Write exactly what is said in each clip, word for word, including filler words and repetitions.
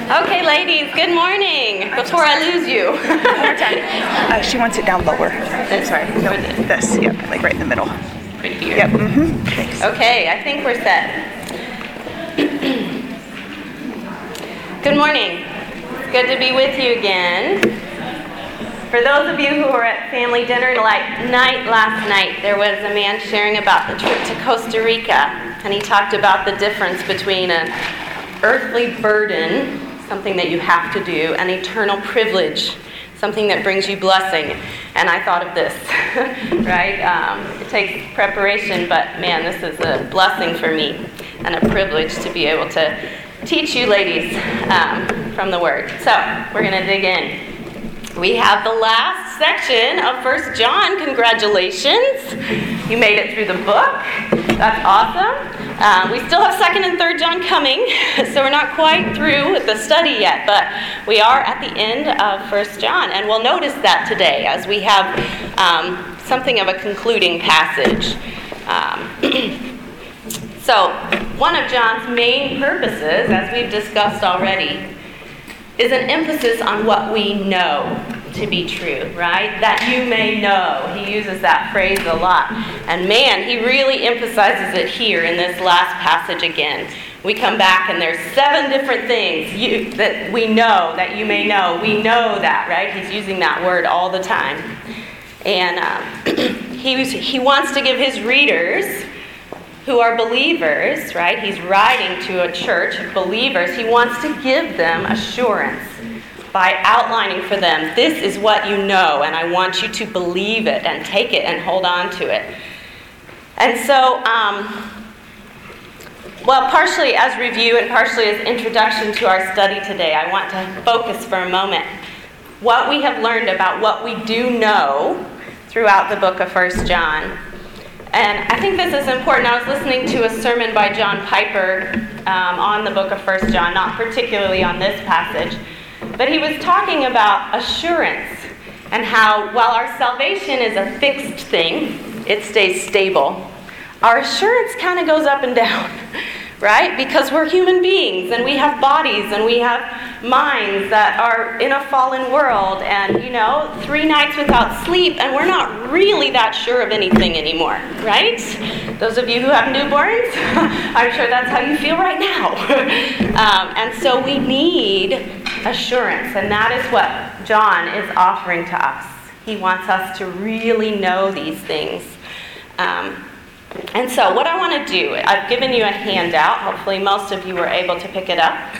Okay, ladies, good morning. Before I lose you. One more time. Uh, she wants it down lower. That's right. Go with it. This, yep, like right in the middle. Right here. Yep. Mm-hmm. Thanks. Okay, I think we're set. Good morning. It's good to be with you again. For those of you who were at family dinner like night last night, there was a man sharing about the trip to Costa Rica, and he talked about the difference between an earthly burden, something that you have to do, and eternal privilege, something that brings you blessing. And I thought of this, right? Um, it takes preparation, but man, this is a blessing for me and a privilege to be able to teach you ladies um, from the Word. So we're going to dig in. We have the last section of First John. Congratulations. You made it through the book. That's awesome. Um, we still have Second and Third John coming, so we're not quite through with the study yet, but we are at the end of First John, and we'll notice that today as we have um, something of a concluding passage. Um, so, one of John's main purposes, as we've discussed already, is an emphasis on what we know to be true, right? That you may know. He uses that phrase a lot. And man, he really emphasizes it here in this last passage again. We come back and there's seven different things you, that we know, that you may know. We know that, right? He's using that word all the time. And um, he, he wants to give his readers who are believers, right? He's writing to a church of believers. He wants to give them assurance by outlining for them, this is what you know, and I want you to believe it and take it and hold on to it. And so, um, well, partially as review and partially as introduction to our study today, I want to focus for a moment what we have learned about what we do know throughout the book of First John. And I think this is important. I was listening to a sermon by John Piper um, on the book of First John, not particularly on this passage, but he was talking about assurance and how while our salvation is a fixed thing, it stays stable, our assurance kind of goes up and down, right? Because we're human beings and we have bodies and we have minds that are in a fallen world and, you know, three nights without sleep and we're not really that sure of anything anymore, right? Those of you who have newborns, I'm sure that's how you feel right now. um, and so we need assurance, and that is what John is offering to us. He wants us to really know these things. Um, and so what I want to do, I've given you a handout. Hopefully most of you were able to pick it up.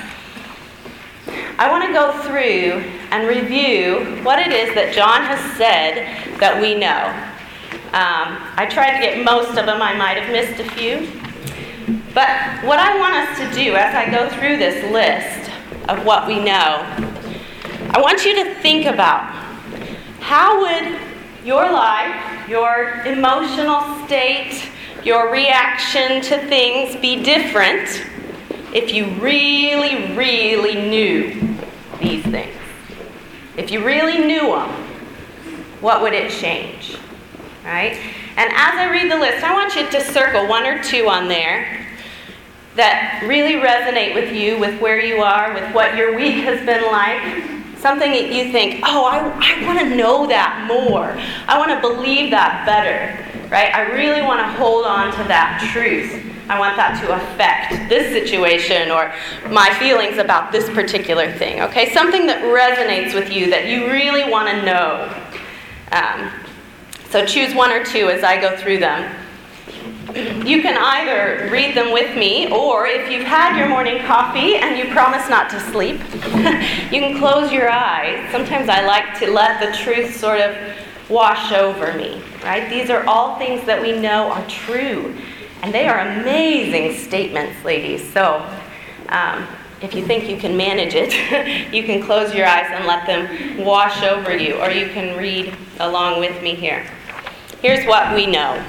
I want to go through and review what it is that John has said that we know. Um, I tried to get most of them. I might have missed a few. But what I want us to do as I go through this list of what we know, I want you to think about how would your life, your emotional state, your reaction to things be different if you really, really knew these things. If you really knew them, what would it change? Right? And as I read the list, I want you to circle one or two on there that really resonate with you, with where you are, with what your week has been like. Something that you think, oh, I, I want to know that more. I want to believe that better. Right? I really want to hold on to that truth. I want that to affect this situation or my feelings about this particular thing. Okay? Something that resonates with you that you really want to know. Um, so choose one or two as I go through them. You can either read them with me, or if you've had your morning coffee and you promise not to sleep, you can close your eyes. Sometimes I like to let the truth sort of wash over me, right? These are all things that we know are true, and they are amazing statements, ladies. So um, if you think you can manage it, you can close your eyes and let them wash over you, or you can read along with me here. Here's what we know.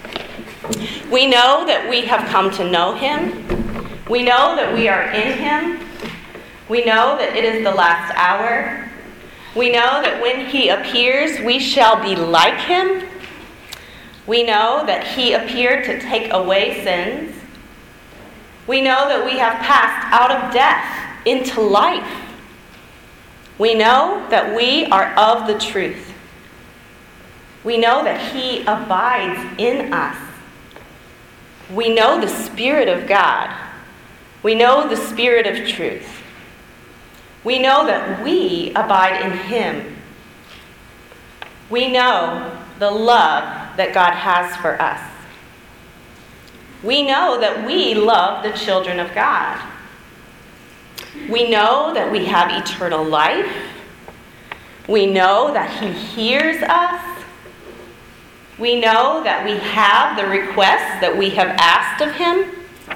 We know that we have come to know Him. We know that we are in Him. We know that it is the last hour. We know that when He appears, we shall be like Him. We know that He appeared to take away sins. We know that we have passed out of death into life. We know that we are of the truth. We know that He abides in us. We know the Spirit of God. We know the Spirit of truth. We know that we abide in Him. We know the love that God has for us. We know that we love the children of God. We know that we have eternal life. We know that He hears us. We know that we have the requests that we have asked of Him.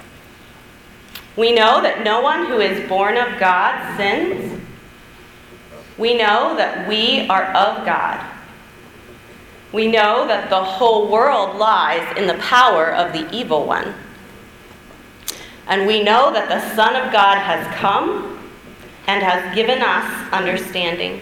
We know that no one who is born of God sins. We know that we are of God. We know that the whole world lies in the power of the evil one. And we know that the Son of God has come and has given us understanding.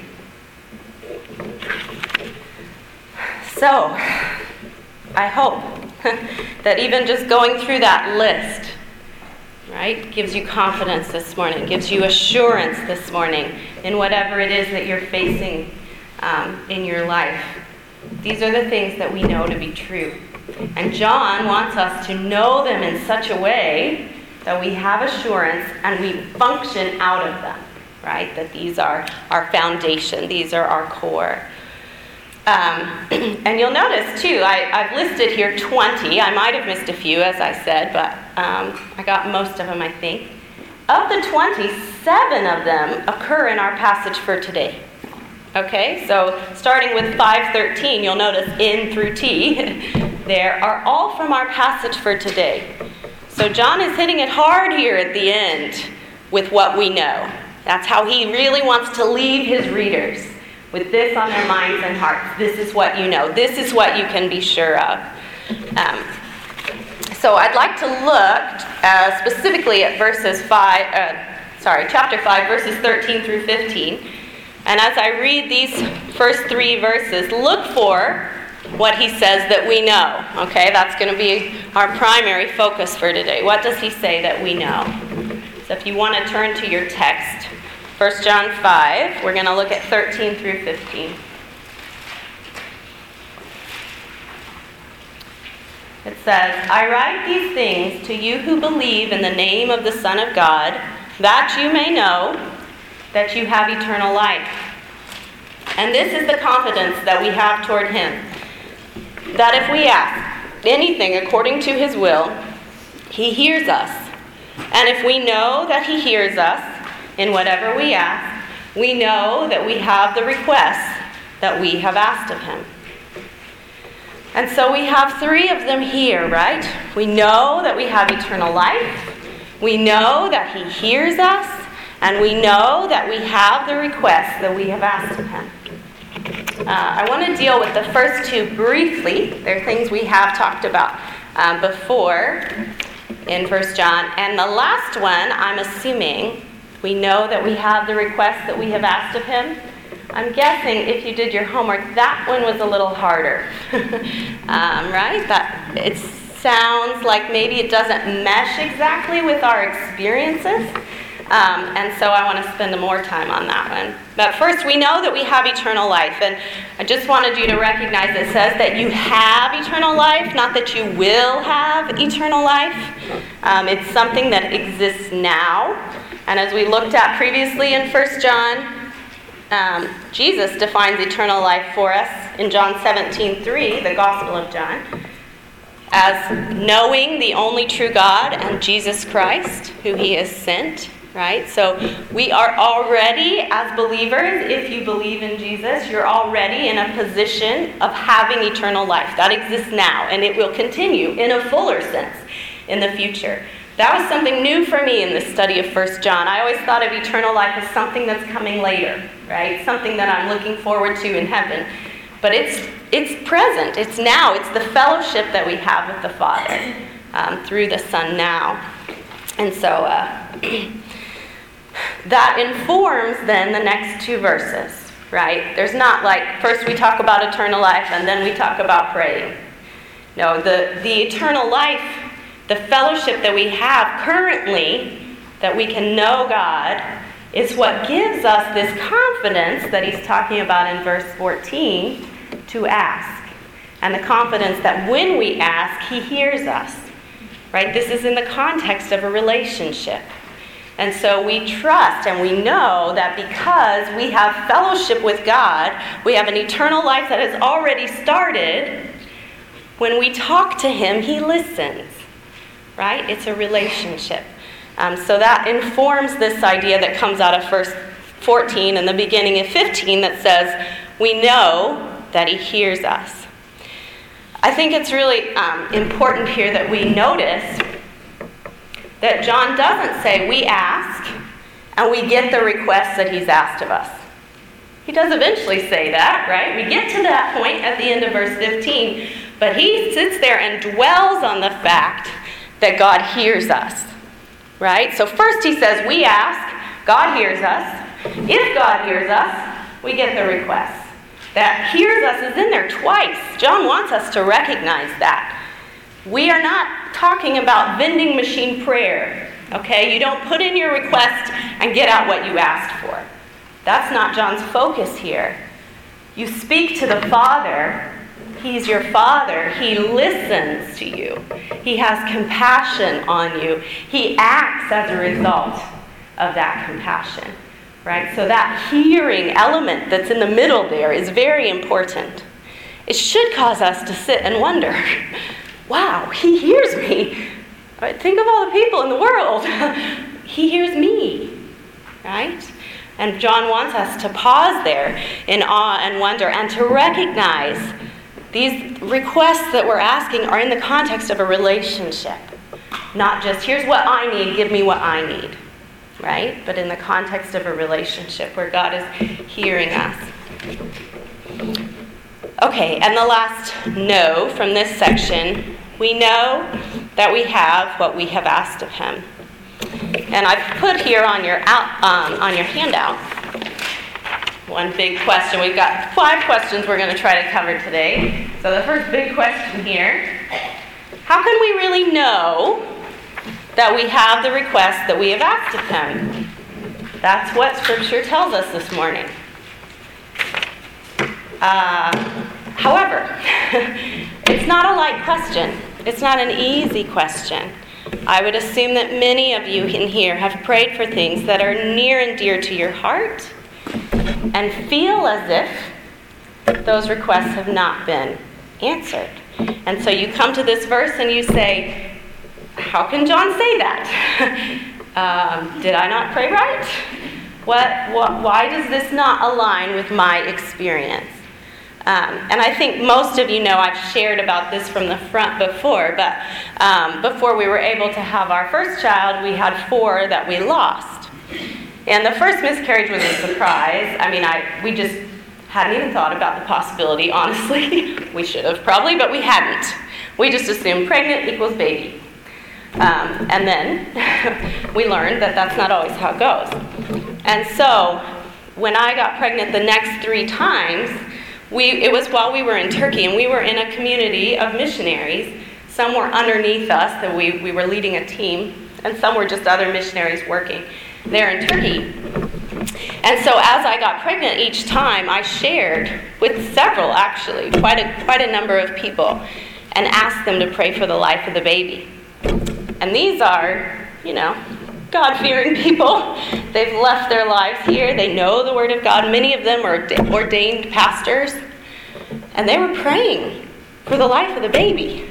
So, I hope that even just going through that list, right, gives you confidence this morning, gives you assurance this morning in whatever it is that you're facing um, in your life. These are the things that we know to be true. And John wants us to know them in such a way that we have assurance and we function out of them, right? That these are our foundation, these are our core. Um, and you'll notice, too, I, I've listed here twenty. I might have missed a few, as I said, but um, I got most of them, I think. Of the twenty, seven of them occur in our passage for today. Okay, so starting with five thirteen, you'll notice in through T, there are all from our passage for today. So John is hitting it hard here at the end with what we know. That's how he really wants to leave his readers, with this on their minds and hearts. This is what you know. This is what you can be sure of. Um, so I'd like to look uh, specifically at verses five, uh, sorry, chapter five, verses thirteen through fifteen. And as I read these first three verses, look for what he says that we know. Okay, that's going to be our primary focus for today. What does he say that we know? So if you want to turn to your text, First John five, we're going to look at thirteen through fifteen. It says, I write these things to you who believe in the name of the Son of God, that you may know that you have eternal life. And this is the confidence that we have toward Him, that if we ask anything according to His will, He hears us. And if we know that He hears us in whatever we ask, we know that we have the requests that we have asked of Him. And so we have three of them here, right? We know that we have eternal life. We know that He hears us. And we know that we have the requests that we have asked of Him. Uh, I want to deal with the first two briefly. They're things we have talked about um, before in First John. And the last one, I'm assuming, we know that we have the requests that we have asked of Him. I'm guessing if you did your homework, that one was a little harder. um, right? That it sounds like maybe it doesn't mesh exactly with our experiences. Um, and so I want to spend more time on that one. But first, we know that we have eternal life. And I just wanted you to recognize it says that you have eternal life, not that you will have eternal life. Um, it's something that exists now. And as we looked at previously in First John, um, Jesus defines eternal life for us in John seventeen three, the Gospel of John, as knowing the only true God and Jesus Christ, who He has sent. Right? So we are already, as believers, if you believe in Jesus, you're already in a position of having eternal life. That exists now, and it will continue in a fuller sense in the future. That was something new for me in the study of First John. I always thought of eternal life as something that's coming later, right? Something that I'm looking forward to in heaven. But it's it's present. It's now. It's the fellowship that we have with the Father um, through the Son now. And so... Uh, That informs then the next two verses, right? There's not like, first we talk about eternal life and then we talk about praying. No, the, the eternal life, the fellowship that we have currently that we can know God, is what gives us this confidence that he's talking about in verse fourteen to ask. And the confidence that when we ask, he hears us. Right? This is in the context of a relationship. And so we trust and we know that because we have fellowship with God, we have an eternal life that has already started. When we talk to him, he listens. Right? It's a relationship. Um, so that informs this idea that comes out of verse fourteen and the beginning of fifteen that says, we know that he hears us. I think it's really um, important here that we notice that John doesn't say we ask and we get the request that he's asked of us. He does eventually say that, right? We get to that point at the end of verse fifteen, but he sits there and dwells on the fact that God hears us. Right? So first he says, we ask, God hears us. If God hears us, we get the request. That hears us is in there twice. John wants us to recognize that. We are not talking about vending machine prayer. Okay? You don't put in your request and get out what you asked for. That's not John's focus here. You speak to the Father. He's your Father. He listens to you. He has compassion on you. He acts as a result of that compassion. Right? So that hearing element that's in the middle there is very important. It should cause us to sit and wonder, wow, he hears me. Right? Think of all the people in the world. He hears me. Right? And John wants us to pause there in awe and wonder and to recognize these requests that we're asking are in the context of a relationship. Not just, here's what I need, give me what I need. Right? But in the context of a relationship where God is hearing us. Okay, and the last no from this section, we know that we have what we have asked of him. And I've put here on your out, um, on your handout one big question. We've got five questions we're going to try to cover today. So the first big question here, how can we really know that we have the request that we have asked of him? That's what Scripture tells us this morning. Uh, however, it's not a light question. It's not an easy question. I would assume that many of you in here have prayed for things that are near and dear to your heart and feel as if those requests have not been answered. And so you come to this verse and you say, how can John say that? um, did I not pray right? What, what, why does this not align with my experience? Um, and I think most of you know I've shared about this from the front before, but um, before we were able to have our first child, we had four that we lost. And the first miscarriage was a surprise. I mean, I we just hadn't even thought about the possibility, honestly. We should have probably, but we hadn't. We just assumed pregnant equals baby. Um, and then we learned that that's not always how it goes. And so when I got pregnant the next three times, we it was while we were in Turkey, and we were in a community of missionaries. Some were underneath us, that we, we were leading a team, and some were just other missionaries working there in Turkey. And so as I got pregnant each time, I shared with several, actually, quite a, quite a number of people, and asked them to pray for the life of the baby. And these are, you know, God-fearing people. They've left their lives here. They know the Word of God. Many of them are ordained pastors. And they were praying for the life of the baby.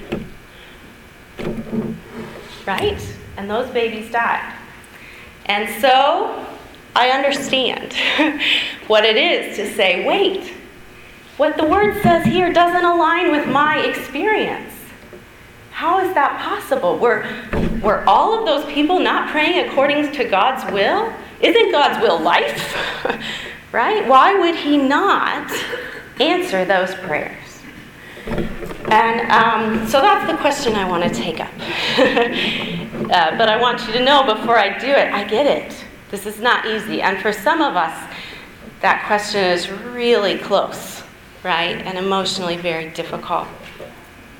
Right? And those babies died. And so I understand what it is to say, wait, what the Word says here doesn't align with my experience. How is that possible? Were, were all of those people not praying according to God's will? Isn't God's will life? Right? Why would he not answer those prayers? And um, so that's the question I want to take up. uh, but I want you to know before I do it, I get it. This is not easy. And for some of us, that question is really close, right? And emotionally very difficult.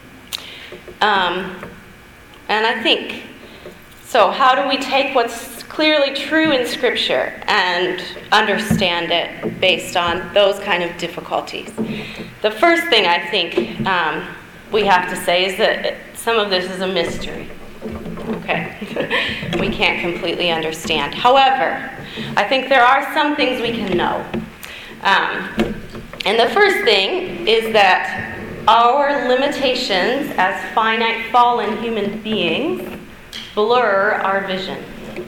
Um, and I think, so how do we take what's clearly true in Scripture and understand it based on those kind of difficulties. The first thing I think um, we have to say is that some of this is a mystery. Okay, we can't completely understand. However, I think there are some things we can know. Um, and the first thing is that our limitations as finite, fallen human beings blur our vision.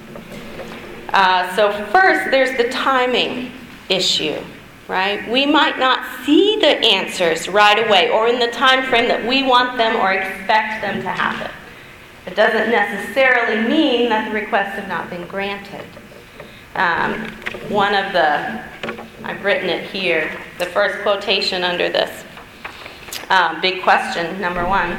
Uh, so first, there's the timing issue, right? We might not see the answers right away or in the time frame that we want them or expect them to happen. It doesn't necessarily mean that the requests have not been granted. Um, one of the, I've written it here, the first quotation under this um, big question, number one.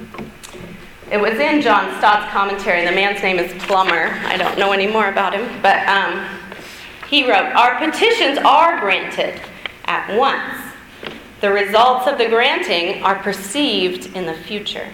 It was in John Stott's commentary. The man's name is Plummer. I don't know any more about him, but um, he wrote, "Our petitions are granted at once. The results of the granting are perceived in the future."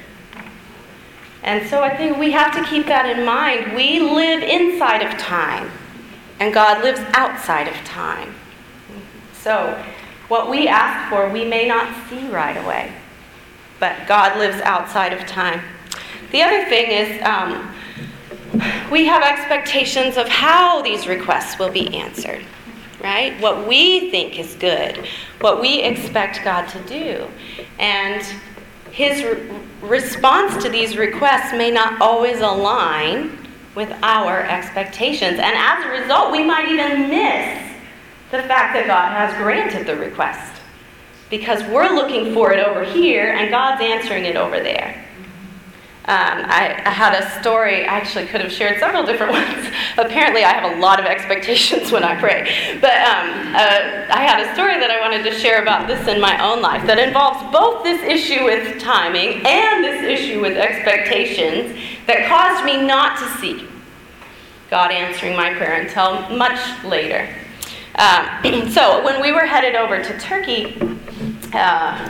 And so I think we have to keep that in mind. We live inside of time, and God lives outside of time. So what we ask for, we may not see right away, but God lives outside of time. The other thing is um, we have expectations of how these requests will be answered, right? What we think is good, what we expect God to do. And His re- response to these requests may not always align with our expectations. And as a result, we might even miss the fact that God has granted the request, because we're looking for it over here and God's answering it over there. Um, I, I had a story. I actually could have shared several different ones. Apparently, I have a lot of expectations when I pray. But um, uh, I had a story that I wanted to share about this in my own life that involves both this issue with timing and this issue with expectations that caused me not to see God answering my prayer until much later. Um, so when we were headed over to Turkey, uh,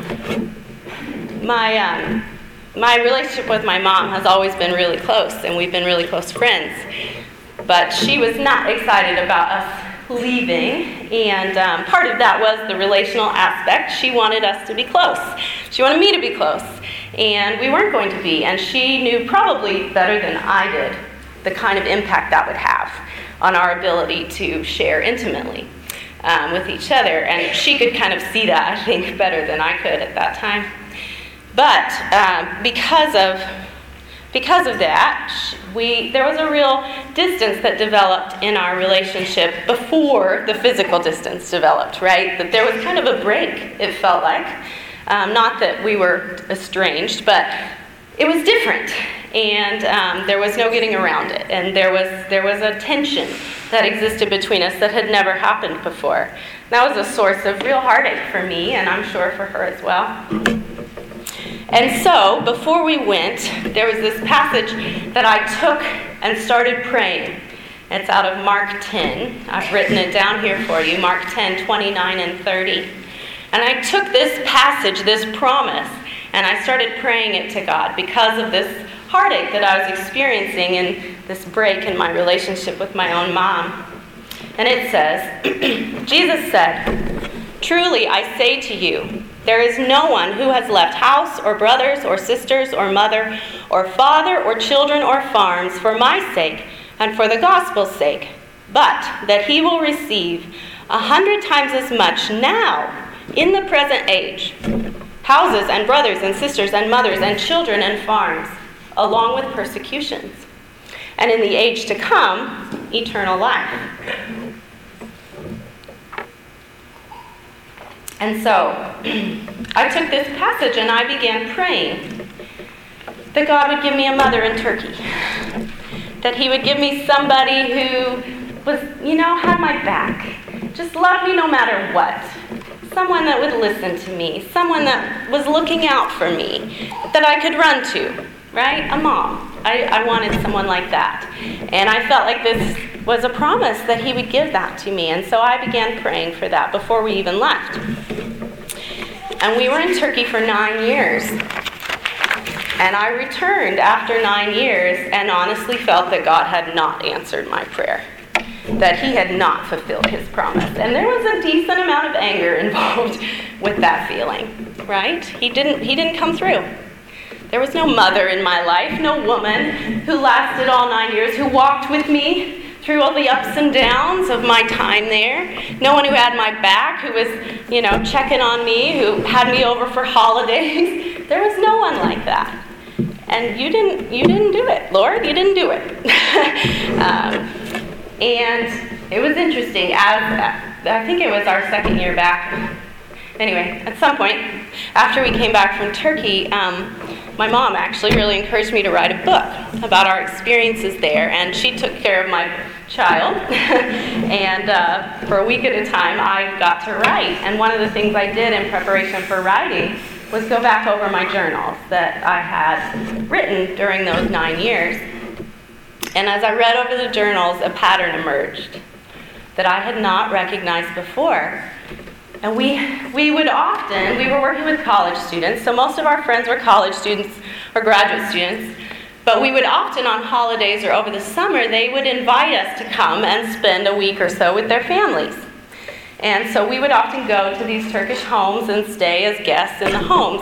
my... Um, My relationship with my mom has always been really close, and we've been really close friends. But she was not excited about us leaving, and um, part of that was the relational aspect. She wanted us to be close. She wanted me to be close, and we weren't going to be. And she knew probably better than I did the kind of impact that would have on our ability to share intimately um, with each other. And she could kind of see that, I think, better than I could at that time. But um, because of because of that, we there was a real distance that developed in our relationship before the physical distance developed, right? That there was kind of a break, it felt like. Um, not that we were estranged, but it was different, and um, there was no getting around it. And there was there was a tension that existed between us that had never happened before. That was a source of real heartache for me, and I'm sure for her as well. And so, before we went, there was this passage that I took and started praying. It's out of Mark ten. I've written it down here for you, Mark ten, twenty-nine and thirty. And I took this passage, this promise, and I started praying it to God because of this heartache that I was experiencing and this break in my relationship with my own mom. And it says, Jesus said, "Truly I say to you, there is no one who has left house or brothers or sisters or mother or father or children or farms for my sake and for the gospel's sake, but that he will receive a hundred times as much now in the present age, houses and brothers and sisters and mothers and children and farms, along with persecutions, and in the age to come, eternal life." And so, I took this passage and I began praying that God would give me a mother in Turkey. That he would give me somebody who was, you know, had my back. Just loved me no matter what. Someone that would listen to me. Someone that was looking out for me. That I could run to, right? A mom. I, I wanted someone like that. And I felt like this was a promise that he would give that to me. And so I began praying for that before we even left. And we were in Turkey for nine years. And I returned after nine years and honestly felt that God had not answered my prayer, that he had not fulfilled his promise. And there was a decent amount of anger involved with that feeling, right? He didn't, he didn't come through. There was no mother in my life, no woman who lasted all nine years, who walked with me through all the ups and downs of my time there. No one who had my back, who was, you know, checking on me, who had me over for holidays. There was no one like that. And you didn't, you didn't do it, Lord. You didn't do it. um, and it was interesting. As I think it was our second year back. Anyway, at some point, after we came back from Turkey, um, my mom actually really encouraged me to write a book about our experiences there, and she took care of my child, and uh, for a week at a time, I got to write. And one of the things I did in preparation for writing was go back over my journals that I had written during those nine years. And as I read over the journals, a pattern emerged that I had not recognized before. And we we would often, we were working with college students, so most of our friends were college students or graduate students, but we would often on holidays or over the summer, they would invite us to come and spend a week or so with their families. And so we would often go to these Turkish homes and stay as guests in the homes.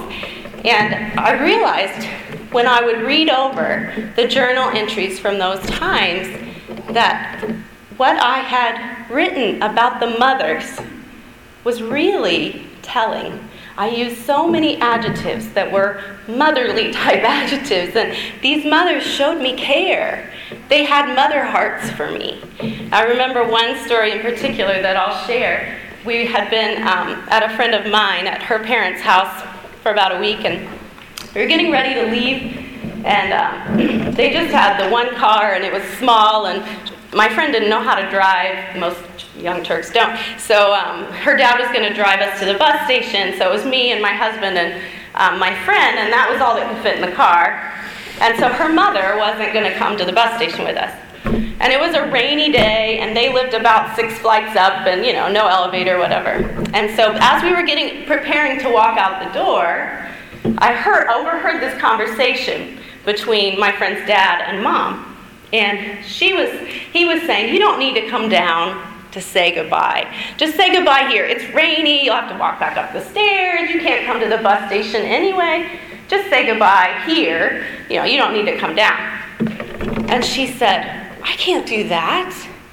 And I realized when I would read over the journal entries from those times that what I had written about the mothers was really telling. I used so many adjectives that were motherly type adjectives, and these mothers showed me care. They had mother hearts for me. I remember one story in particular that I'll share. We had been um, at a friend of mine at her parents' house for about a week, and we were getting ready to leave, and um, they just had the one car, and it was small, and my friend didn't know how to drive. Most young Turks don't. So um, her dad was going to drive us to the bus station, so it was me and my husband and um, my friend, and that was all that could fit in the car. And so her mother wasn't going to come to the bus station with us. And it was a rainy day, and they lived about six flights up, and, you know, no elevator, whatever. And so as we were getting preparing to walk out the door, I heard overheard this conversation between my friend's dad and mom. And she was, he was saying, you don't need to come down to say goodbye. Just say goodbye here. It's rainy. You'll have to walk back up the stairs. You can't come to the bus station anyway. Just say goodbye here. You know, you don't need to come down. And she said, I can't do that.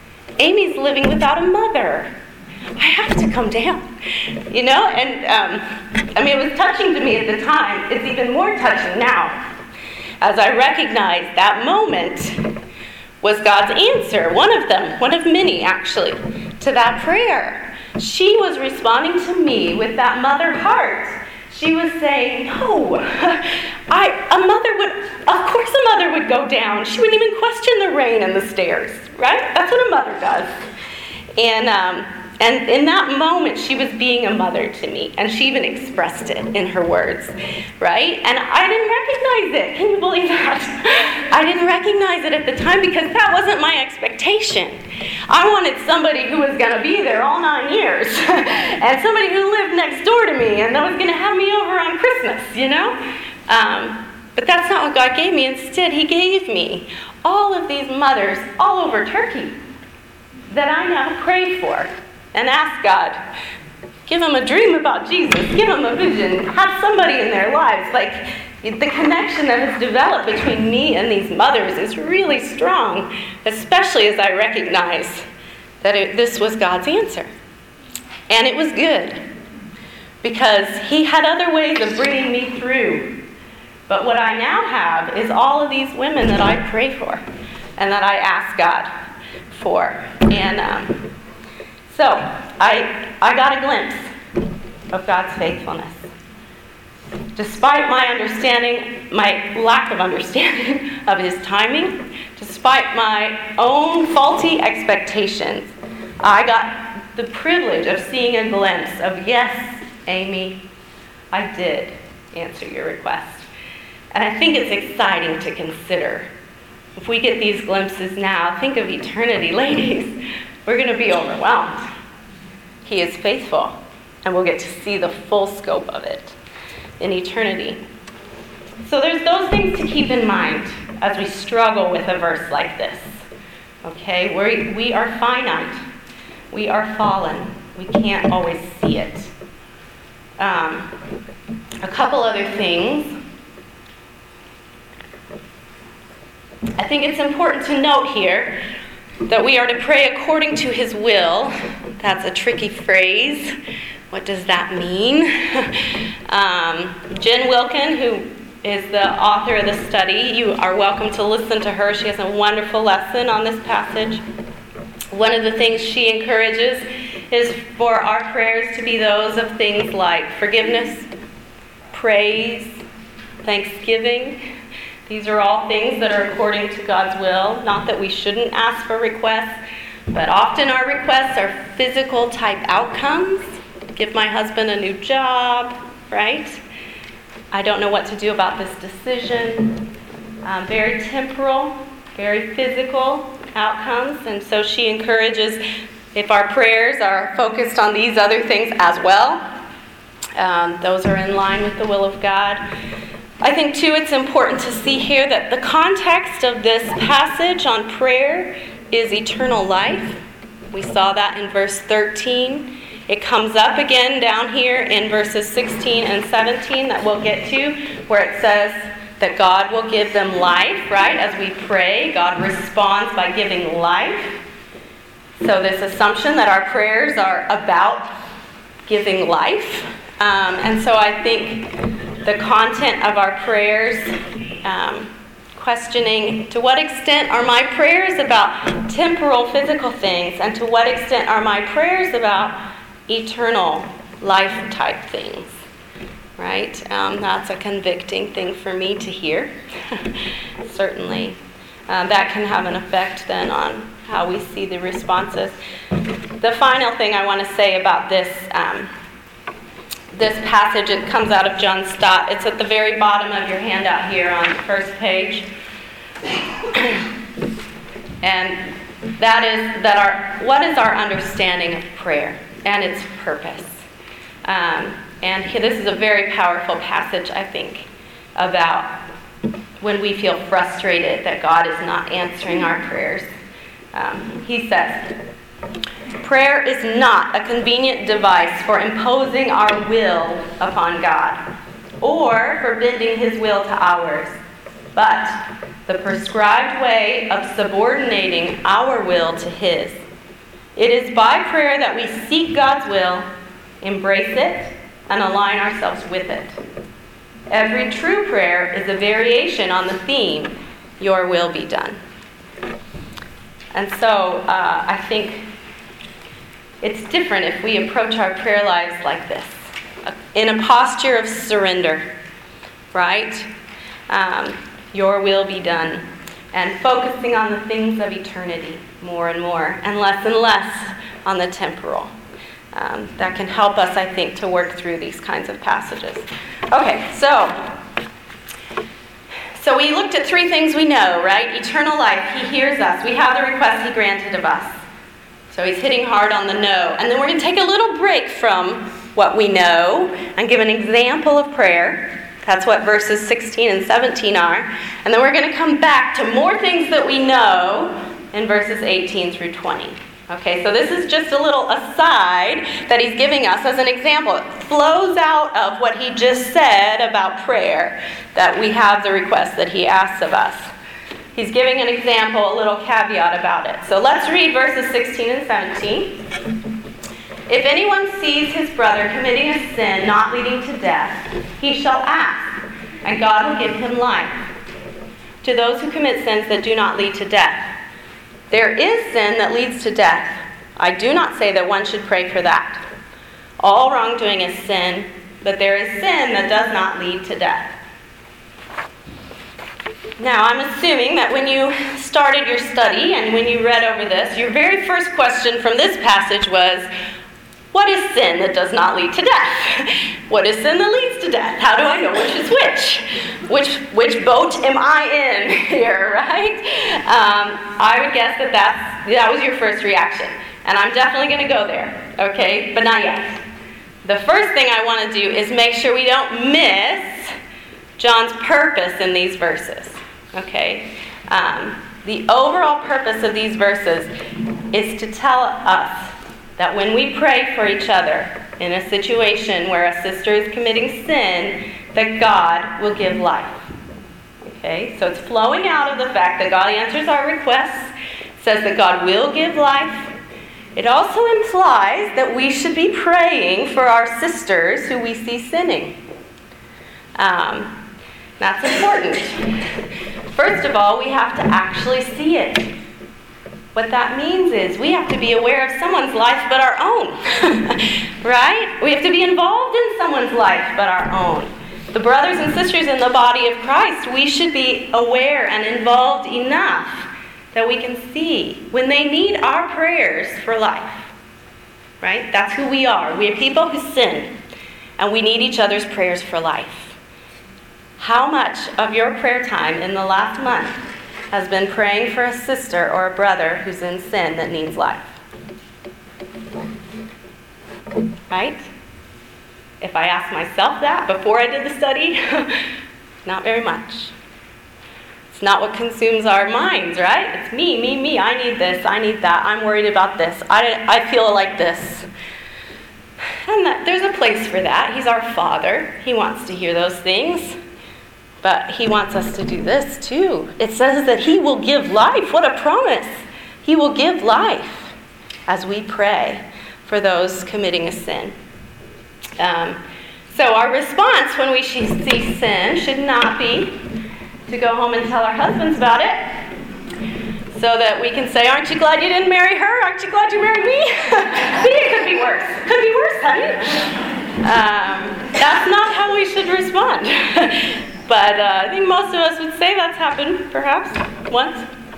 Amy's living without a mother. I have to come down. You know, and um, I mean, it was touching to me at the time. It's even more touching now, as I recognize that moment was God's answer, one of them, one of many actually, to that prayer. She was responding to me with that mother heart. She was saying, no, I, a mother would, of course a mother would go down. She wouldn't even question the rain and the stairs, right? That's what a mother does. And um, and in that moment, she was being a mother to me, and she even expressed it in her words, right? And I didn't recognize it. Can you believe that? I didn't recognize it at the time because that wasn't my expectation. I wanted somebody who was going to be there all nine years, and somebody who lived next door to me, and that was going to have me over on Christmas, you know? Um, but that's not what God gave me. Instead, He gave me all of these mothers all over Turkey that I now pray for. And ask God, give them a dream about Jesus, give them a vision, have somebody in their lives. Like, the connection that has developed between me and these mothers is really strong, especially as I recognize that it, this was God's answer. And it was good, because He had other ways of bringing me through. But what I now have is all of these women that I pray for and that I ask God for. And um, So, I I got a glimpse of God's faithfulness. Despite my understanding, my lack of understanding of His timing, despite my own faulty expectations, I got the privilege of seeing a glimpse of, yes, Amy, I did answer your request. And I think it's exciting to consider. If we get these glimpses now, think of eternity, ladies. We're going to be overwhelmed. He is faithful, and we'll get to see the full scope of it in eternity. So there's those things to keep in mind as we struggle with a verse like this. Okay, we we are finite. We are fallen. We can't always see it. Um, a couple other things. I think it's important to note here that we are to pray according to His will. That's a tricky phrase. What does that mean? um, Jen Wilkin, who is the author of the study, you are welcome to listen to her. She has a wonderful lesson on this passage. One of the things she encourages is for our prayers to be those of things like forgiveness, praise, thanksgiving. These are all things that are according to God's will. Not that we shouldn't ask for requests, but often our requests are physical type outcomes. Give my husband a new job, right? I don't know what to do about this decision. Um, very temporal, very physical outcomes. And so she encourages, if our prayers are focused on these other things as well, um, those are in line with the will of God. I think, too, it's important to see here that the context of this passage on prayer is eternal life. We saw that in verse thirteen. It comes up again down here in verses sixteen and seventeen that we'll get to, where it says that God will give them life, right? As we pray, God responds by giving life. So this assumption that our prayers are about giving life. Um, and so I think the content of our prayers, um, questioning to what extent are my prayers about temporal physical things, and to what extent are my prayers about eternal life type things, right? Um, that's a convicting thing for me to hear. Certainly. Uh, that can have an effect then on how we see the responses. The final thing I want to say about this um, This passage, it comes out of John Stott. It's at the very bottom of your handout here on the first page. And that is that our what is our understanding of prayer and its purpose? Um, and here, this is a very powerful passage, I think, about when we feel frustrated that God is not answering our prayers. Um, he says, prayer is not a convenient device for imposing our will upon God or for bending His will to ours, but the prescribed way of subordinating our will to His. It is by prayer that we seek God's will, embrace it, and align ourselves with it. Every true prayer is a variation on the theme, your will be done. And so uh, I think it's different if we approach our prayer lives like this, in a posture of surrender, right? Um, your will be done. And focusing on the things of eternity more and more, and less and less on the temporal. Um, that can help us, I think, to work through these kinds of passages. Okay, so, so we looked at three things we know, right? Eternal life, He hears us. We have the request He granted of us. So He's hitting hard on the no. And then we're going to take a little break from what we know and give an example of prayer. That's what verses sixteen and seventeen are. And then we're going to come back to more things that we know in verses eighteen through twenty. Okay, so this is just a little aside that he's giving us as an example. It flows out of what he just said about prayer, that we have the request that he asks of us. He's giving an example, a little caveat about it. So let's read verses sixteen and seventeen. If anyone sees his brother committing a sin not leading to death, he shall ask, and God will give him life. To those who commit sins that do not lead to death. There is sin that leads to death. I do not say that one should pray for that. All wrongdoing is sin, but there is sin that does not lead to death. Now, I'm assuming that when you started your study and when you read over this, your very first question from this passage was, what is sin that does not lead to death? What is sin that leads to death? How do I know which is which? Which which boat am I in here, right? Um, I would guess that that's, that was your first reaction. And I'm definitely going to go there, okay? But not yet. The first thing I want to do is make sure we don't miss John's purpose in these verses. Okay? Um, the overall purpose of these verses is to tell us that when we pray for each other in a situation where a sister is committing sin, that God will give life. Okay? So it's flowing out of the fact that God answers our requests, says that God will give life. It also implies that we should be praying for our sisters who we see sinning. Um, that's important. First of all, we have to actually see it. What that means is we have to be aware of someone's life but our own. Right? We have to be involved in someone's life but our own. The brothers and sisters in the body of Christ, we should be aware and involved enough that we can see when they need our prayers for life. Right? That's who we are. We are people who sin, and we need each other's prayers for life. How much of your prayer time in the last month has been praying for a sister or a brother who's in sin that needs life? Right? If I asked myself that before I did the study, not very much. It's not what consumes our minds, right? It's me, me, me. I need this. I need that. I'm worried about this. I, I feel like this. And that, there's a place for that. He's our Father. He wants to hear those things. But He wants us to do this too. It says that He will give life. What a promise. He will give life as we pray for those committing a sin. Um, so our response when we see sin should not be to go home and tell our husbands about it so that we can say, aren't you glad you didn't marry her? Aren't you glad you married me? See, it could be worse. Could be worse, honey. Um, that's not how we should respond. But uh, I think most of us would say that's happened, perhaps, once.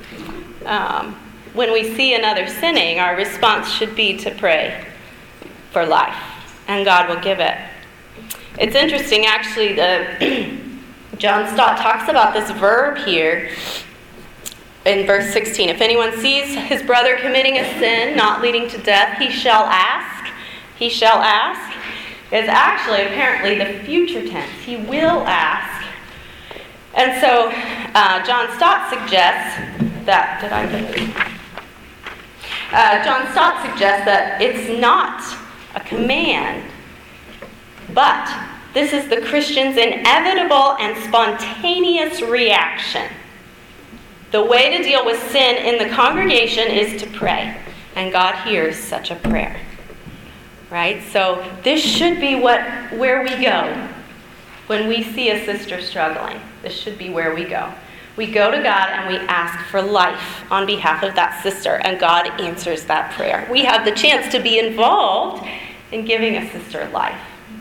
Um, when we see another sinning, our response should be to pray for life, and God will give it. It's interesting, actually, the John Stott talks about this verb here in verse sixteen. If anyone sees his brother committing a sin not leading to death, he shall ask. He shall ask is actually apparently the future tense. He will ask. And so uh, John Stott suggests that, did I get it? Uh, John Stott suggests that it's not a command, but this is the Christian's inevitable and spontaneous reaction. The way to deal with sin in the congregation is to pray, and God hears such a prayer. Right? So this should be what where we go when we see a sister struggling. This should be where we go. We go to God and we ask for life on behalf of that sister, and God answers that prayer. We have the chance to be involved in giving a sister life.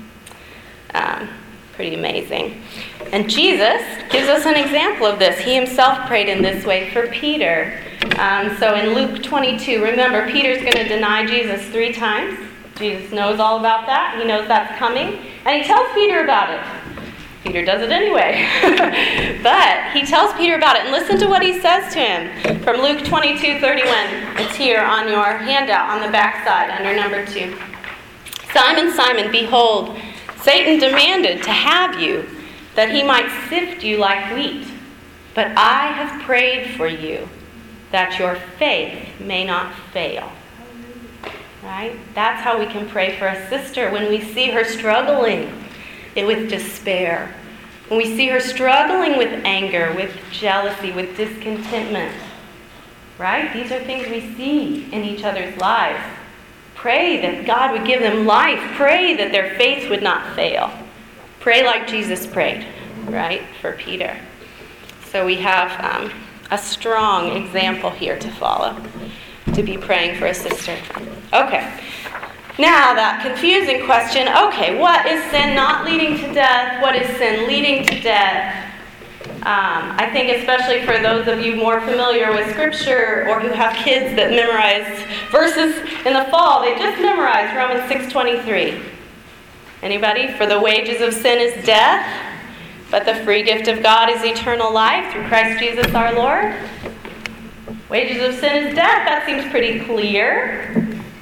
Um, pretty amazing. And Jesus gives us an example of this. He himself prayed in this way for Peter. Um, so in Luke twenty-two, remember, Peter's going to deny Jesus three times. Jesus knows all about that. He knows that's coming. And he tells Peter about it. Peter does it anyway. But he tells Peter about it. And listen to what he says to him from Luke twenty-two thirty-one. It's here on your handout on the back side under number two. Simon, Simon, behold, Satan demanded to have you, that he might sift you like wheat. But I have prayed for you, that your faith may not fail. Right? That's how we can pray for a sister when we see her struggling with despair. When we see her struggling with anger, with jealousy, with discontentment. Right? These are things we see in each other's lives. Pray that God would give them life. Pray that their faith would not fail. Pray like Jesus prayed, right, for Peter. So we have um, a strong example here to follow, to be praying for a sister. Okay. Now that confusing question, okay, what is sin not leading to death? What is sin leading to death? Um, I think especially for those of you more familiar with Scripture or who have kids that memorize verses in the fall, they just memorized Romans six twenty-three. Anybody? For the wages of sin is death, but the free gift of God is eternal life through Christ Jesus our Lord. Wages of sin is death. That seems pretty clear.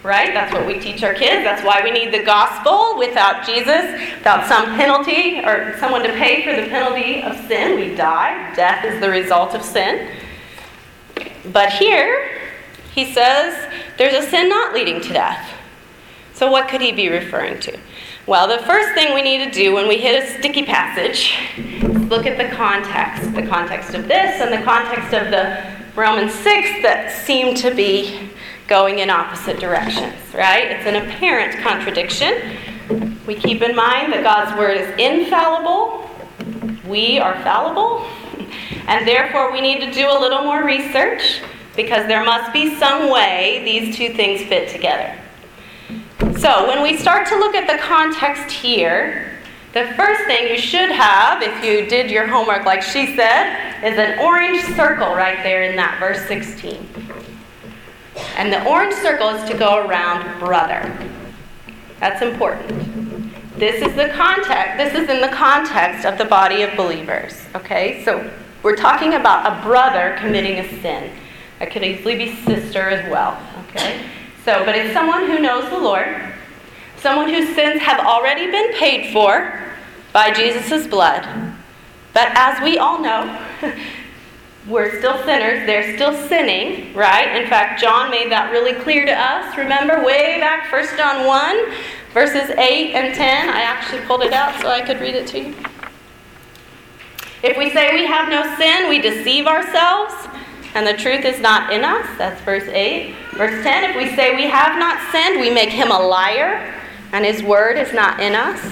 right? That's what we teach our kids. That's why we need the gospel. Without Jesus, without some penalty or someone to pay for the penalty of sin, we die. Death is the result of sin. But here, he says there's a sin not leading to death. So what could he be referring to? Well, the first thing we need to do when we hit a sticky passage is look at the context. The context of this and the context of the Romans six that seem to be going in opposite directions, right? It's an apparent contradiction. We keep in mind that God's word is infallible. We are fallible. And therefore we need to do a little more research because there must be some way these two things fit together. So when we start to look at the context here, the first thing you should have, if you did your homework like she said, is an orange circle right there in that verse sixteen. And the orange circle is to go around brother. That's important. This is the context. This is in the context of the body of believers. Okay, so we're talking about a brother committing a sin. It could easily be sister as well. Okay, so but it's someone who knows the Lord, someone whose sins have already been paid for by Jesus' blood. But as we all know, we're still sinners. They're still sinning, right? In fact, John made that really clear to us. Remember way back First John one, verses eight and ten. I actually pulled it out so I could read it to you. If we say we have no sin, we deceive ourselves, and the truth is not in us. That's verse eight. Verse ten, if we say we have not sinned, we make him a liar, and his word is not in us.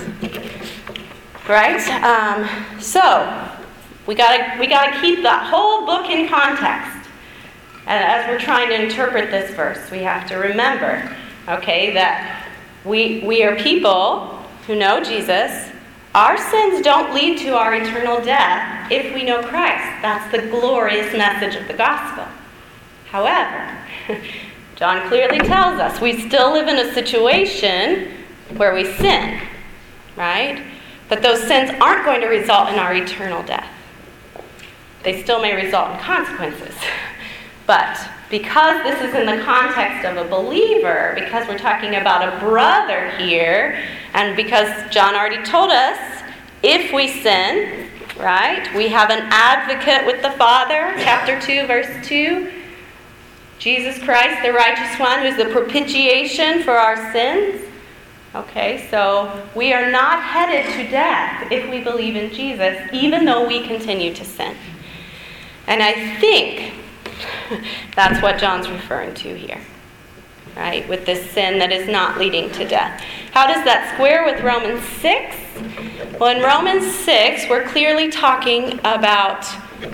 Right? Um, so, we gotta we gotta keep that whole book in context. And as we're trying to interpret this verse, we have to remember, okay, that we we are people who know Jesus. Our sins don't lead to our eternal death if we know Christ. That's the glorious message of the gospel. However, John clearly tells us we still live in a situation where we sin, right? But those sins aren't going to result in our eternal death. They still may result in consequences. But because this is in the context of a believer, because we're talking about a brother here, and because John already told us, if we sin, right, we have an advocate with the Father, chapter two, verse two. Jesus Christ, the righteous one, who's the propitiation for our sins. Okay, so we are not headed to death if we believe in Jesus, even though we continue to sin. And I think that's what John's referring to here, right? With this sin that is not leading to death. How does that square with Romans six? Well, in Romans six, we're clearly talking about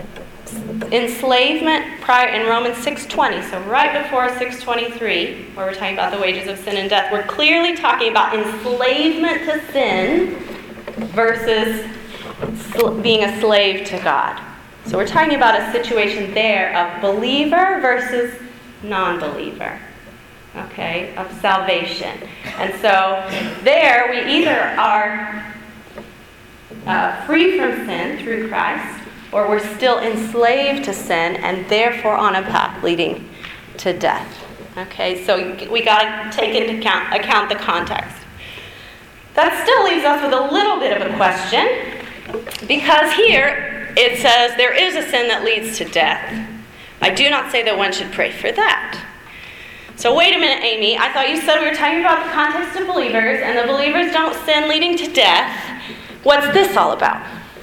enslavement prior in Romans six twenty. So right before six twenty-three, where we're talking about the wages of sin and death, we're clearly talking about enslavement to sin versus sl- being a slave to God. So we're talking about a situation there of believer versus non-believer, okay, of salvation. And so there we either are uh, free from sin through Christ, or we're still enslaved to sin and therefore on a path leading to death. Okay, so we got to take into account, account the context. That still leaves us with a little bit of a question, because here it says there is a sin that leads to death. I do not say that one should pray for that. So wait a minute, Amy. I thought you said we were talking about the context of believers, and the believers don't sin leading to death. What's this all about?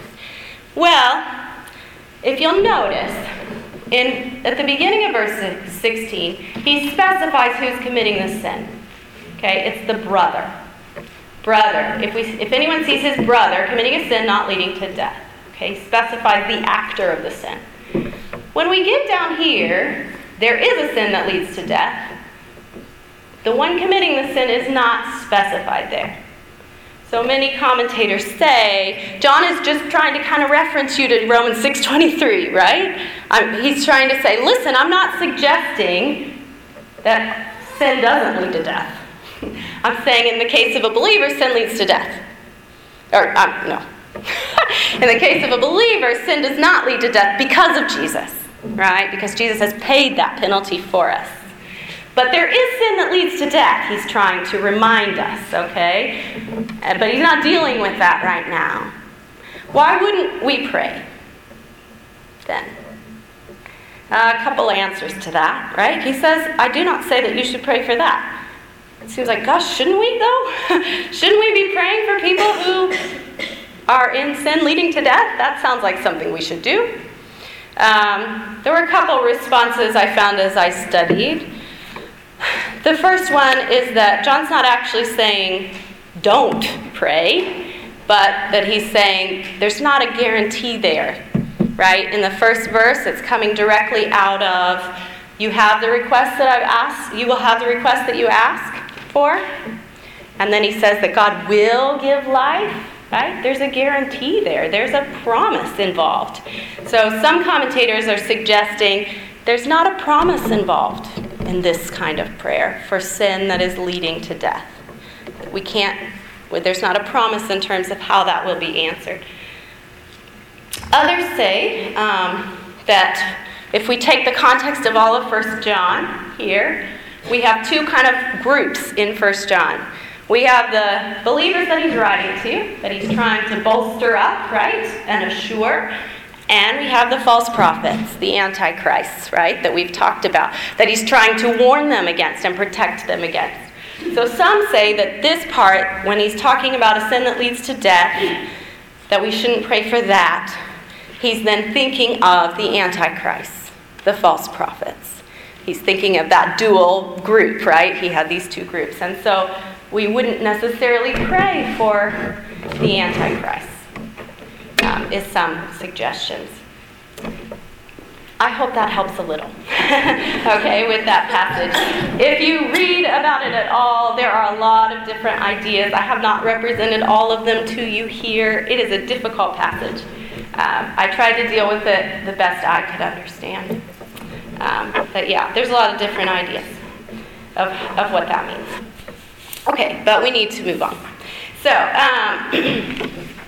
Well, if you'll notice, in at the beginning of verse sixteen, he specifies who's committing the sin. Okay, it's the brother. Brother. If we, if anyone sees his brother committing a sin not leading to death. Okay, specifies the actor of the sin. When we get down here, there is a sin that leads to death. The one committing the sin is not specified there. So many commentators say, John is just trying to kind of reference you to Romans six twenty-three, right? I'm, he's trying to say, listen, I'm not suggesting that sin doesn't lead to death. I'm saying in the case of a believer, sin leads to death. Or, um, no. In the case of a believer, sin does not lead to death because of Jesus, right? Because Jesus has paid that penalty for us. But there is sin that leads to death. He's trying to remind us, okay? Uh, But he's not dealing with that right now. Why wouldn't we pray then? Uh, a couple answers to that, right? He says, I do not say that you should pray for that. It seems like, gosh, shouldn't we though? Shouldn't we be praying for people who are in sin leading to death? That sounds like something we should do. Um, there were a couple responses I found as I studied. The first one is that John's not actually saying, don't pray, but that he's saying there's not a guarantee there, right? In the first verse, it's coming directly out of, you have the request that I've asked, you will have the request that you ask for. And then he says that God will give life, right? There's a guarantee there. There's a promise involved. So some commentators are suggesting there's not a promise involved in this kind of prayer for sin that is leading to death. We can't, there's not a promise in terms of how that will be answered. Others say um, that if we take the context of all of First John here, we have two kind of groups in First John. We have the believers that he's writing to, that he's trying to bolster up, right, and assure. And we have the false prophets, the antichrists, right, that we've talked about, that he's trying to warn them against and protect them against. So some say that this part, when he's talking about a sin that leads to death, that we shouldn't pray for that, he's then thinking of the antichrists, the false prophets. He's thinking of that dual group, right? He had these two groups. And so we wouldn't necessarily pray for the antichrists. Um, is some suggestions. I hope that helps a little, okay, with that passage. If you read about it at all, there are a lot of different ideas. I have not represented all of them to you here. It is a difficult passage. Um, I tried to deal with it the best I could understand. Um, but yeah, there's a lot of different ideas of, of what that means. Okay, but we need to move on. So, um,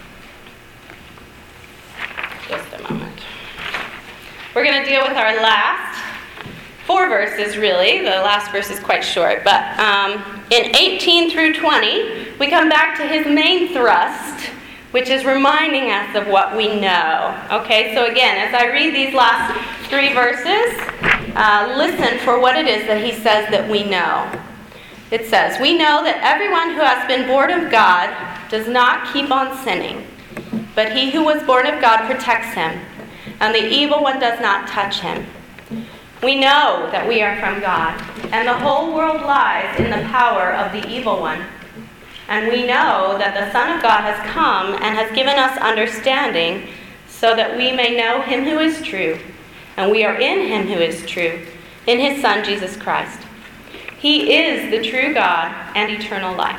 just a moment. We're going to deal with our last four verses, really. The last verse is quite short. But um, in eighteen through twenty, we come back to his main thrust, which is reminding us of what we know. Okay, so again, as I read these last three verses, uh, listen for what it is that he says that we know. It says, we know that everyone who has been born of God does not keep on sinning, but he who was born of God protects him, and the evil one does not touch him. We know that we are from God, and the whole world lies in the power of the evil one. And we know that the Son of God has come and has given us understanding so that we may know him who is true. And we are in him who is true, in his Son, Jesus Christ. He is the true God and eternal life.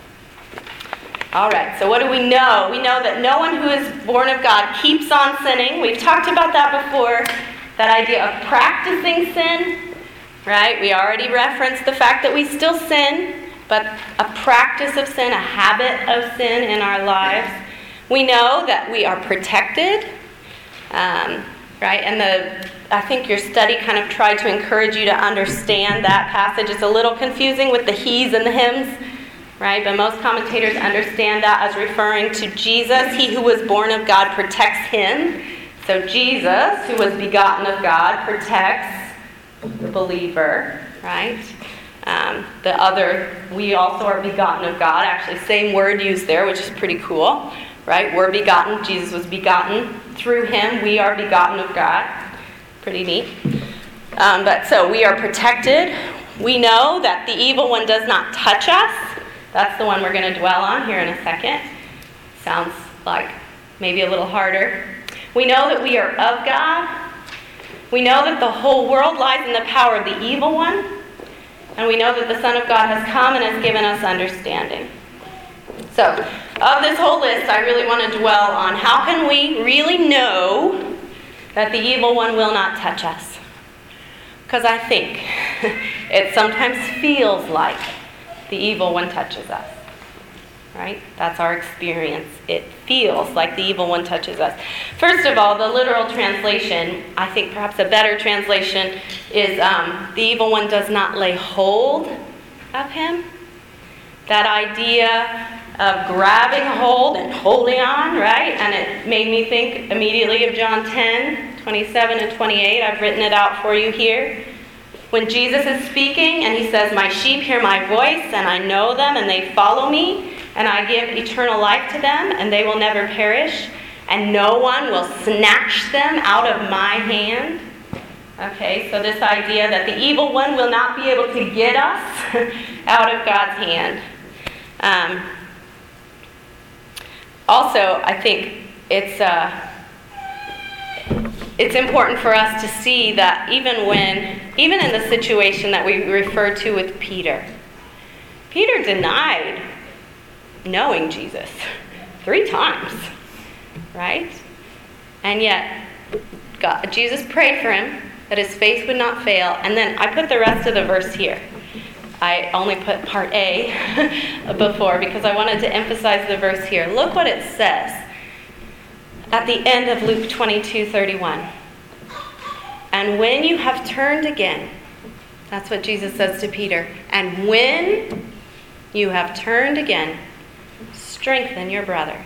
All right, so what do we know? We know that no one who is born of God keeps on sinning. We've talked about that before, that idea of practicing sin, right? We already referenced the fact that we still sin, but a practice of sin, a habit of sin in our lives. We know that we are protected, um, right? And the I think your study kind of tried to encourage you to understand that passage. It's a little confusing with the he's and the hims, right? But most commentators understand that as referring to Jesus. He who was born of God protects him. So Jesus, who was begotten of God, protects the believer, right? Um, the other, we also are begotten of God. Actually, same word used there, which is pretty cool, right? We're begotten. Jesus was begotten. Through him, we are begotten of God. Pretty neat. Um, but so we are protected. We know that the evil one does not touch us. That's the one we're going to dwell on here in a second. Sounds like maybe a little harder. We know that we are of God. We know that the whole world lies in the power of the evil one. And we know that the Son of God has come and has given us understanding. So, of this whole list, I really want to dwell on how can we really know that the evil one will not touch us. Because I think it sometimes feels like the evil one touches us. right? That's our experience. It feels like the evil one touches us. First of all, the literal translation, I think perhaps a better translation is um, the evil one does not lay hold of him. That idea of grabbing hold and holding on, right? And it made me think immediately of John ten, twenty-seven and twenty-eight. I've written it out for you here. When Jesus is speaking and he says, "My sheep hear my voice, and I know them, and they follow me, and I give eternal life to them, and they will never perish, and no one will snatch them out of my hand." Okay, so this idea that the evil one will not be able to get us out of God's hand. Um, also, I think it's uh, it's important for us to see that even when, even in the situation that we refer to with Peter, Peter denied knowing Jesus three times, right? And yet, God, Jesus prayed for him that his faith would not fail. And then I put the rest of the verse here. I only put part A before because I wanted to emphasize the verse here. Look what it says at the end of Luke twenty-two thirty-one. "And when you have turned again," that's what Jesus says to Peter, "and when you have turned again, strengthen your brothers."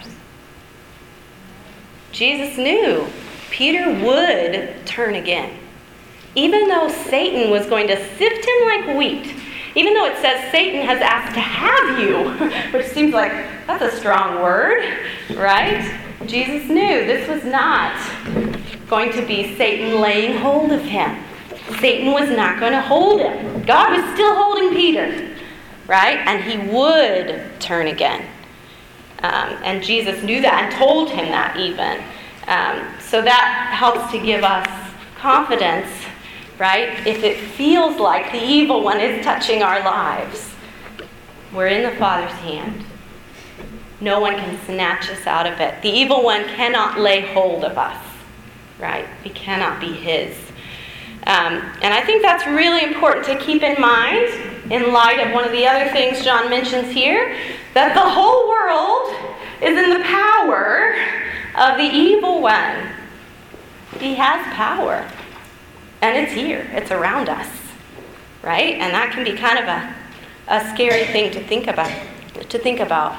Jesus knew Peter would turn again. Even though Satan was going to sift him like wheat, even though it says Satan has asked to have you, which seems like that's a strong word, right? Jesus knew this was not going to be Satan laying hold of him. Satan was not going to hold him. God was still holding Peter, right? And he would turn again. Um, and Jesus knew that and told him that even. Um, so that helps to give us confidence, right? If it feels like the evil one is touching our lives, we're in the Father's hand. No one can snatch us out of it. The evil one cannot lay hold of us, right? We cannot be his. Um, and I think that's really important to keep in mind in light of one of the other things John mentions here, that the whole world is in the power of the evil one. He has power. And it's here. It's around us. Right? And that can be kind of a, a scary thing to think about. To think about.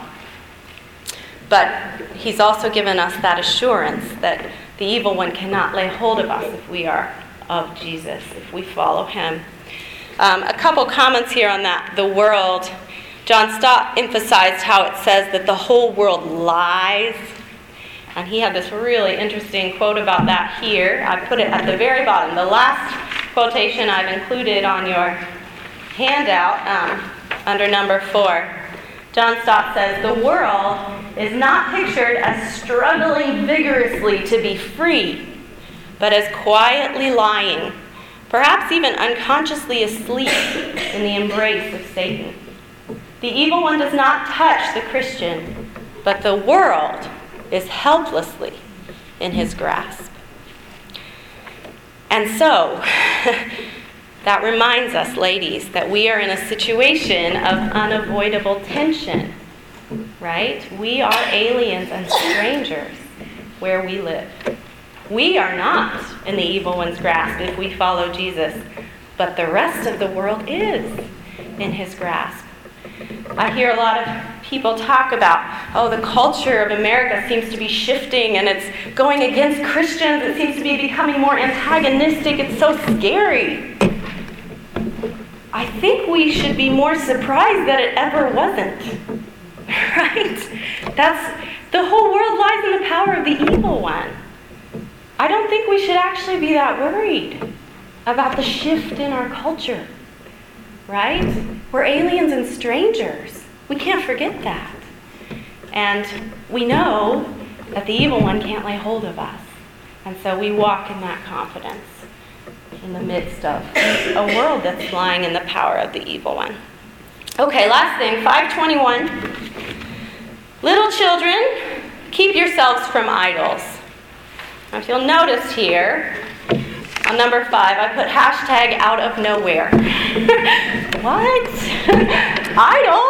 But he's also given us that assurance that the evil one cannot lay hold of us if we are of Jesus, if we follow him. Um, a couple comments here on that. The world. John Stott emphasized how it says that the whole world lies. And he had this really interesting quote about that here. I put it at the very bottom. The last quotation I've included on your handout um, under number four. John Stott says, "The world is not pictured as struggling vigorously to be free, but as quietly lying, perhaps even unconsciously asleep in the embrace of Satan. The evil one does not touch the Christian, but the world is helplessly in his grasp." And so, that reminds us, ladies, that we are in a situation of unavoidable tension, right? We are aliens and strangers where we live. We are not in the evil one's grasp if we follow Jesus, but the rest of the world is in his grasp. I hear a lot of people talk about, oh, the culture of America seems to be shifting and it's going against Christians. It seems to be becoming more antagonistic. It's so scary. I think we should be more surprised that it ever wasn't. Right? That's, the whole world lies in the power of the evil one. I don't think we should actually be that worried about the shift in our culture. Right? We're aliens and strangers. We can't forget that. And we know that the evil one can't lay hold of us. And so we walk in that confidence in the midst of a world that's lying in the power of the evil one. Okay, last thing, five twenty-one. Little children, keep yourselves from idols. Now, if you'll notice here, on number five, I put hashtag out of nowhere. What? Idols?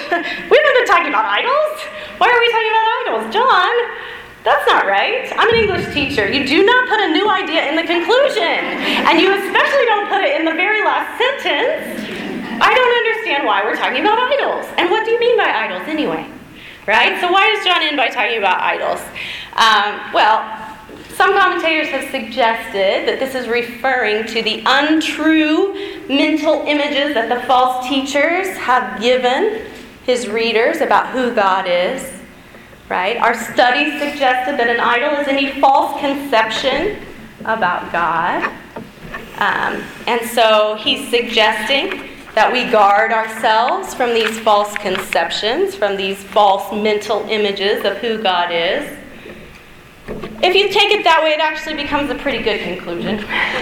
We haven't been talking about idols. Why are we talking about idols? John, that's not right. I'm an English teacher. You do not put a new idea in the conclusion. And you especially don't put it in the very last sentence. I don't understand why we're talking about idols. And what do you mean by idols anyway? Right? So why does John end by talking about idols? Um, well, some commentators have suggested that this is referring to the untrue mental images that the false teachers have given his readers about who God is. Right? Our studies suggested that an idol is any false conception about God. Um, and so he's suggesting that we guard ourselves from these false conceptions, from these false mental images of who God is. If you take it that way, it actually becomes a pretty good conclusion.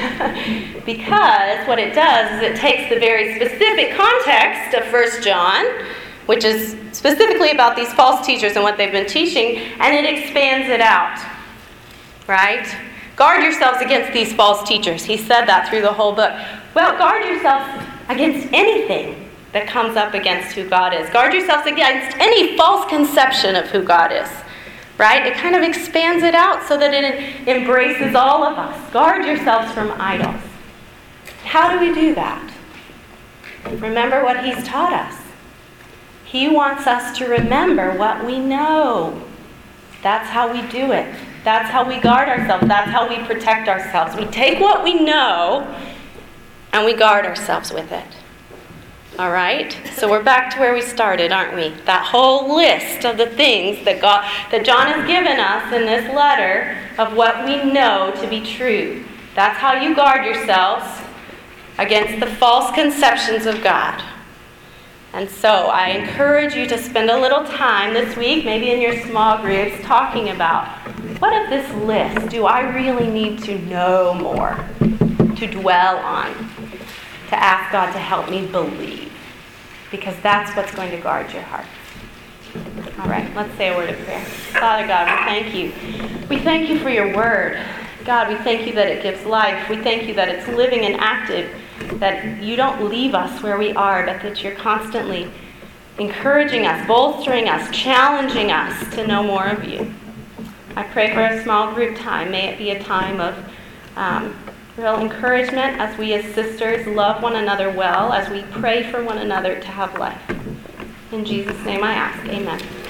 Because what it does is it takes the very specific context of First John, which is specifically about these false teachers and what they've been teaching, and it expands it out. Right? Guard yourselves against these false teachers. He said that through the whole book. Well, guard yourselves against anything that comes up against who God is. Guard yourselves against any false conception of who God is. Right? It kind of expands it out so that it embraces all of us. Guard yourselves from idols. How do we do that? Remember what he's taught us. He wants us to remember what we know. That's how we do it. That's how we guard ourselves. That's how we protect ourselves. We take what we know and we guard ourselves with it. All right? So we're back to where we started, aren't we? That whole list of the things that God, that John has given us in this letter of what we know to be true. That's how you guard yourselves against the false conceptions of God. And so I encourage you to spend a little time this week, maybe in your small groups, talking about what of this list do I really need to know more, to dwell on, to ask God to help me believe. Because that's what's going to guard your heart. All right, let's say a word of prayer. Father God, we thank you. We thank you for your word. God, we thank you that it gives life. We thank you that it's living and active, that you don't leave us where we are, but that you're constantly encouraging us, bolstering us, challenging us to know more of you. I pray for a small group time. May it be a time of um, real encouragement as we as sisters love one another well, as we pray for one another to have life. In Jesus' name I ask, amen.